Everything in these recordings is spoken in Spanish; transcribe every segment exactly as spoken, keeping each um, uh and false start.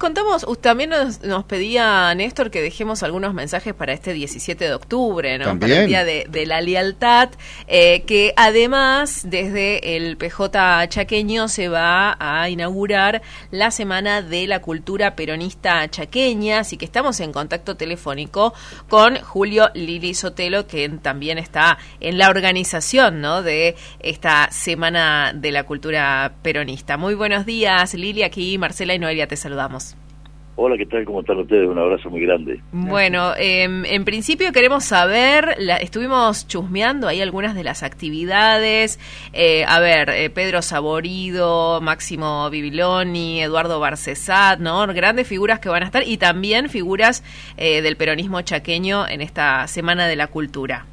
contamos, también nos, nos pedía Néstor que dejemos algunos mensajes para este diecisiete de octubre, ¿no? También. Para el Día de, de la Lealtad, eh, que además desde el P J chaqueño se va a inaugurar la Semana de la Cultura Peronista Chaqueña, así que estamos en contacto telefónico con Julio Lili Sotelo, que también está en la organización, ¿no?, de esta Semana de la Cultura Peronista. Muy buenos días, Lili, aquí Marcela y Noelia te saludamos. Hola, ¿qué tal? ¿Cómo están ustedes? Un abrazo muy grande. Bueno, eh, en principio queremos saber, la, estuvimos chusmeando ahí algunas de las actividades, eh, a ver, eh, Pedro Saborido, Máximo Bibiloni, Eduardo Barcesat, ¿no? Grandes figuras que van a estar y también figuras eh, del peronismo chaqueño en esta Semana de la Cultura.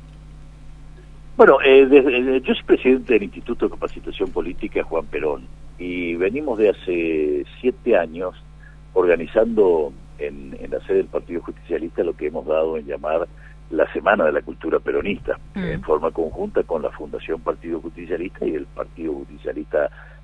Bueno, eh, desde, yo soy presidente del Instituto de Capacitación Política Juan Perón y venimos de hace siete años organizando en, en la sede del Partido Justicialista lo que hemos dado en llamar la Semana de la Cultura Peronista, mm. en forma conjunta con la Fundación Partido Justicialista y el Partido Justicialista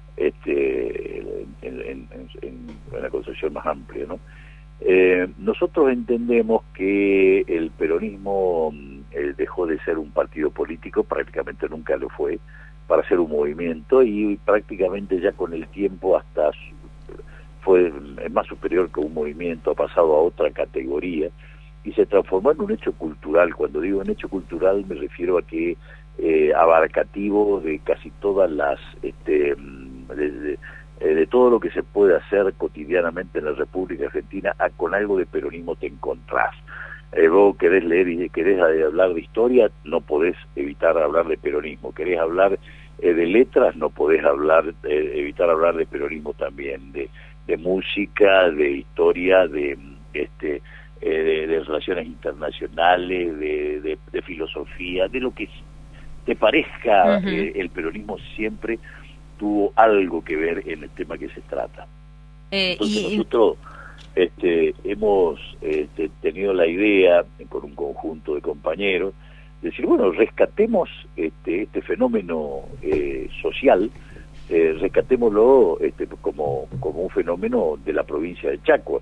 este, en, en, en, en la concepción más amplia, ¿no? Eh, nosotros entendemos que el peronismo eh, dejó de ser un partido político, prácticamente nunca lo fue, para ser un movimiento y prácticamente ya con el tiempo hasta fue más superior que un movimiento, ha pasado a otra categoría y se transformó en un hecho cultural. Cuando digo un hecho cultural me refiero a que eh, abarcativo de casi todas las este, de, de, de todo lo que se puede hacer cotidianamente en la República Argentina, a, con algo de peronismo te encontrás. Eh, vos querés leer y querés hablar de historia, no podés evitar hablar de peronismo. Querés hablar eh, de letras, no podés hablar eh, evitar hablar de peronismo también, de de música, de historia, de este eh, de, de relaciones internacionales, de, de, de filosofía, de lo que te parezca. Uh-huh. eh, el peronismo siempre tuvo algo que ver en el tema que se trata. Eh, Entonces y... nosotros este, hemos este, tenido la idea, con un conjunto de compañeros, de decir, bueno, rescatemos este, este fenómeno eh, social, Eh, rescatémoslo este, como, como un fenómeno de la provincia de Chaco.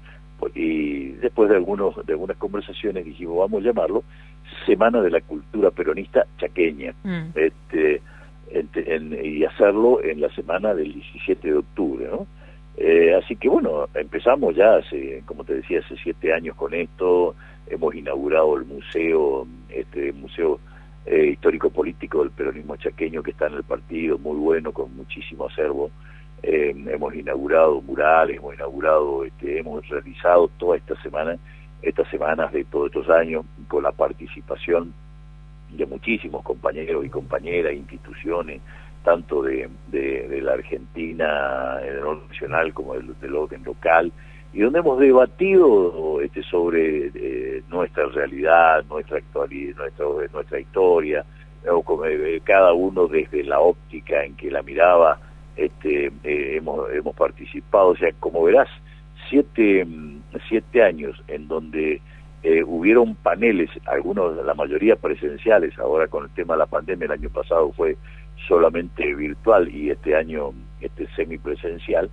Y después de algunos de algunas conversaciones dijimos, vamos a llamarlo Semana de la Cultura Peronista Chaqueña, mm. este, en, en, y hacerlo en la semana del diecisiete de octubre, ¿no? Eh, así que bueno, empezamos ya hace, como te decía, hace siete años con esto. Hemos inaugurado el museo, este museo Eh, histórico-político del peronismo chaqueño que está en el partido, muy bueno, con muchísimo acervo. Eh, hemos inaugurado murales, hemos inaugurado, este, hemos realizado toda esta semana, estas semanas de todos estos años, con la participación de muchísimos compañeros y compañeras, instituciones, tanto de, de, de la Argentina, del orden nacional como del, del orden local, y donde hemos debatido este, sobre eh, nuestra realidad, nuestra actualidad, nuestra, nuestra historia, ¿no? Como, eh, cada uno desde la óptica en que la miraba, este, eh, hemos, hemos participado. O sea, como verás, siete, siete años en donde eh, hubieron paneles, algunos, la mayoría presenciales. Ahora con el tema de la pandemia, el año pasado fue solamente virtual y este año este semipresencial.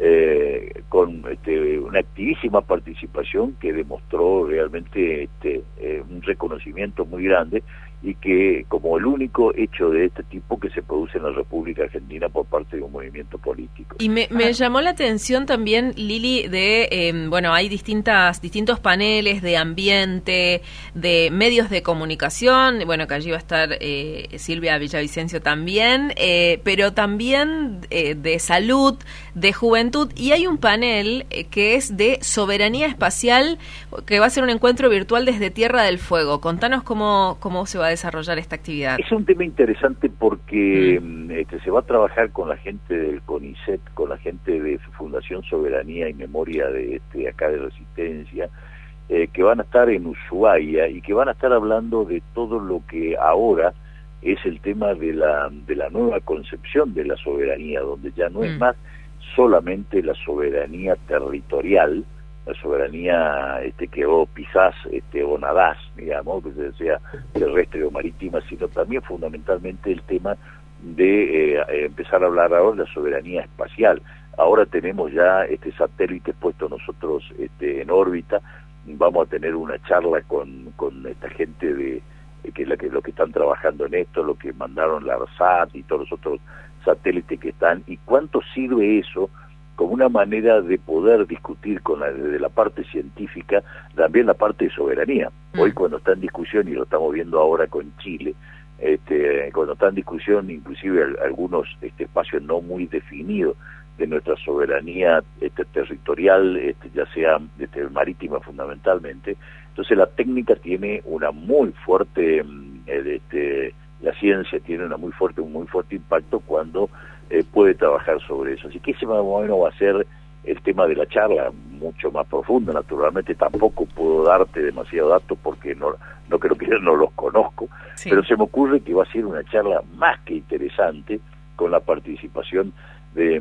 Eh, con este, una activísima participación que demostró realmente este, eh, un reconocimiento muy grande y que como el único hecho de este tipo que se produce en la República Argentina por parte de un movimiento político. Y me, me llamó la atención también, Lili, de, eh, bueno, hay distintas distintos paneles de ambiente, de medios de comunicación, bueno, que allí va a estar eh, Silvia Villavicencio también, eh, pero también eh, de salud, de juventud, y hay un panel eh, que es de soberanía espacial, que va a ser un encuentro virtual desde Tierra del Fuego. Contanos cómo, cómo se va a desarrollar esta actividad. Es un tema interesante porque mm. este, se va a trabajar con la gente del CONICET, con la gente de Fundación Soberanía y Memoria de este acá de Resistencia, eh, que van a estar en Ushuaia y que van a estar hablando de todo lo que ahora es el tema de la de la nueva concepción de la soberanía, donde ya no mm. es más solamente la soberanía territorial, la soberanía este, que vos pisás este, o nadás, digamos, que sea terrestre o marítima, sino también fundamentalmente el tema de eh, empezar a hablar ahora de la soberanía espacial. ahora tenemos ya este satélite puesto nosotros este, en órbita, vamos a tener una charla con, con esta gente de que es la que, los que están trabajando en esto, lo que mandaron la ARSAT y todos los otros satélites que están, y cuánto sirve eso como una manera de poder discutir con la, desde la parte científica, también la parte de soberanía. Hoy cuando está en discusión, y lo estamos viendo ahora con Chile, este, cuando está en discusión inclusive algunos este, espacios no muy definidos de nuestra soberanía este, territorial, este, ya sea este, marítima fundamentalmente, entonces la técnica tiene una muy fuerte, este, la ciencia tiene una muy fuerte, un muy fuerte impacto cuando eh, puede trabajar sobre eso. Así que ese más o menos va a ser el tema de la charla, mucho más profundo. Naturalmente tampoco puedo darte demasiado datos porque no, no creo que yo no los conozco, sí. Pero se me ocurre que va a ser una charla más que interesante con la participación de,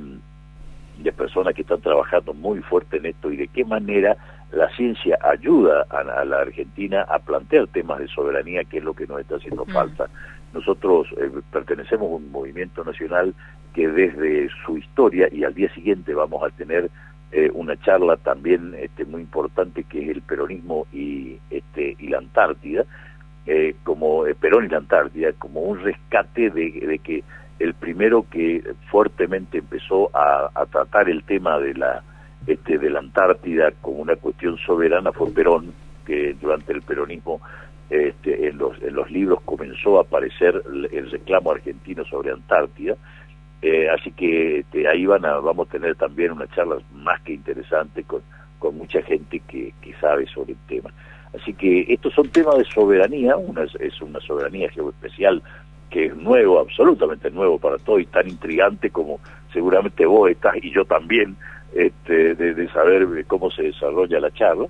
de personas que están trabajando muy fuerte en esto y de qué manera la ciencia ayuda a, a la Argentina a plantear temas de soberanía, que es lo que nos está haciendo mm. falta. Nosotros eh, pertenecemos a un movimiento nacional que desde su historia, y al día siguiente vamos a tener eh, una charla también este, muy importante, que es el peronismo y, este, y la Antártida, eh, como eh, Perón y la Antártida, como un rescate de, de que el primero que fuertemente empezó a, a tratar el tema de la este de la Antártida como una cuestión soberana fue Perón, que durante el peronismo este, en los en los libros comenzó a aparecer el, el reclamo argentino sobre Antártida, eh, así que este, ahí van a, vamos a tener también una charla más que interesante con, con mucha gente que, que sabe sobre el tema. Así que estos son temas de soberanía, una es, es una soberanía geoespecial que es nuevo, absolutamente nuevo para todos, y tan intrigante como seguramente vos estás y yo también, Este, de, de saber cómo se desarrolla la charla,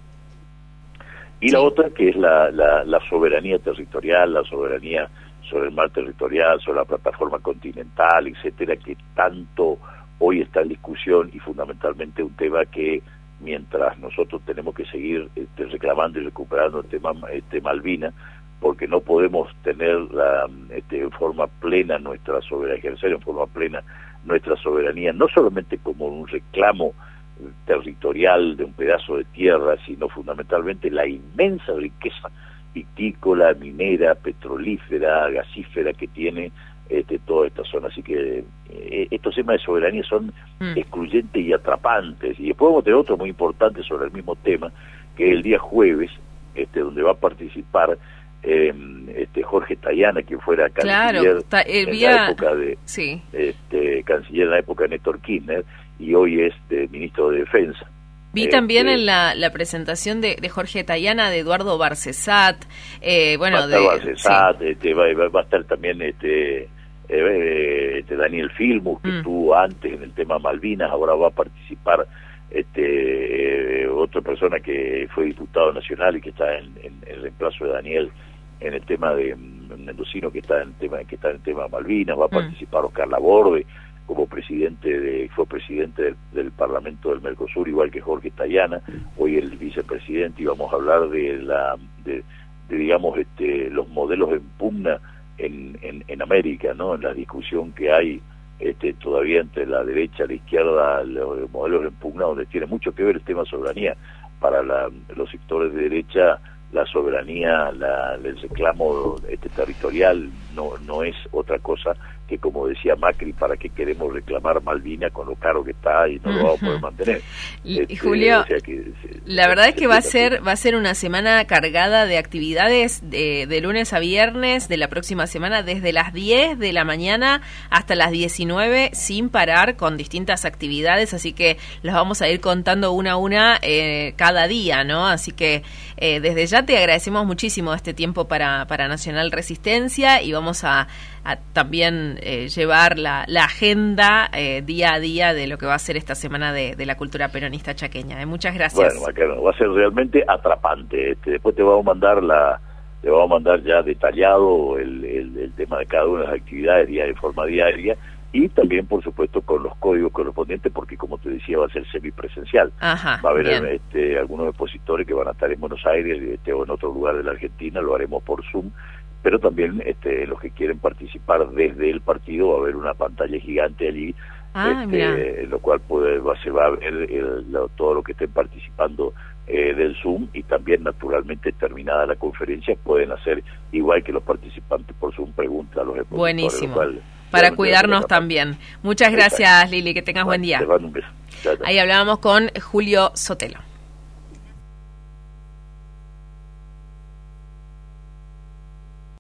y sí. La otra que es la, la, la soberanía territorial, la soberanía sobre el mar territorial, sobre la plataforma continental, etcétera, que tanto hoy está en discusión, y fundamentalmente un tema que mientras nosotros tenemos que seguir este, reclamando y recuperando el tema este, Malvinas, porque no podemos tener la, este, en forma plena nuestra soberanía, ejercer en forma plena nuestra soberanía, no solamente como un reclamo territorial de un pedazo de tierra, sino fundamentalmente la inmensa riqueza vitícola, minera, petrolífera, gasífera que tiene este, toda esta zona. Así que eh, estos temas de soberanía son mm. excluyentes y atrapantes. Y después vamos a tener otro muy importante sobre el mismo tema, que es el día jueves, este, donde va a participar Eh, este Jorge Tayana, quien fuera canciller claro, en vía... la época de sí. este canciller en la época de Néstor Kirchner, y hoy es de ministro de Defensa. Vi este, también en la, la presentación de, de Jorge Tayana, de Eduardo Barcesat, eh, bueno, va a estar de Barcesat, sí. este, va, va a estar también este, eh, este Daniel Filmus, que mm. estuvo antes en el tema Malvinas, ahora va a participar este eh, otra persona que fue diputado nacional y que está en, en, en el reemplazo de Daniel en el tema de um, mendocino, que está en el tema que está en el tema Malvinas. Va a participar mm. Oscar Laborde como presidente de fue presidente del, del Parlamento del Mercosur, igual que Jorge Tayana, hoy el vicepresidente, y vamos a hablar de la de, de digamos este los modelos en pugna en, en en América, ¿no? En la discusión que hay este todavía entre la derecha y la izquierda, los modelos en pugna, donde tiene mucho que ver el tema soberanía. Para la, los sectores de derecha, la soberanía, la, el reclamo este, territorial no no es otra cosa que, como decía Macri, para qué queremos reclamar Malvinas con lo caro que está y no lo vamos a poder mantener. Y, este, Julio, o sea que, se, la verdad se, es que va a ser va a ser una semana cargada de actividades de, de lunes a viernes de la próxima semana, desde las diez de la mañana hasta las diecinueve, sin parar, con distintas actividades, así que las vamos a ir contando una a una eh, cada día, ¿no? Así que eh, desde ya te agradecemos muchísimo este tiempo para, para Nacional Resistencia, y vamos a, a también eh, llevar la, la agenda eh, día a día de lo que va a ser esta semana de, de la cultura peronista chaqueña. Eh, muchas gracias. Bueno, Macarena, va a ser realmente atrapante. Este, después te vamos a mandar la, te vamos a mandar ya detallado el, el, el tema de cada una de las actividades día de forma diaria, y también, por supuesto, con los códigos correspondientes, porque, como te decía, va a ser semipresencial. Ajá, va a haber bien. este, algunos expositores que van a estar en Buenos Aires este, o en otro lugar de la Argentina, lo haremos por Zoom, pero también este, los que quieren participar desde el partido, va a haber una pantalla gigante allí Ah, este, lo cual puede, va, se va a ver el, lo, todo lo que estén participando eh, del Zoom, y también naturalmente terminada la conferencia pueden hacer igual que los participantes por Zoom preguntas a los expositores. Buenísimo, cual, para cuidarnos también. Muchas gracias, Lili, que tengas buen día. Te mando un beso. Chao, chao. Ahí hablábamos con Julio Sotelo.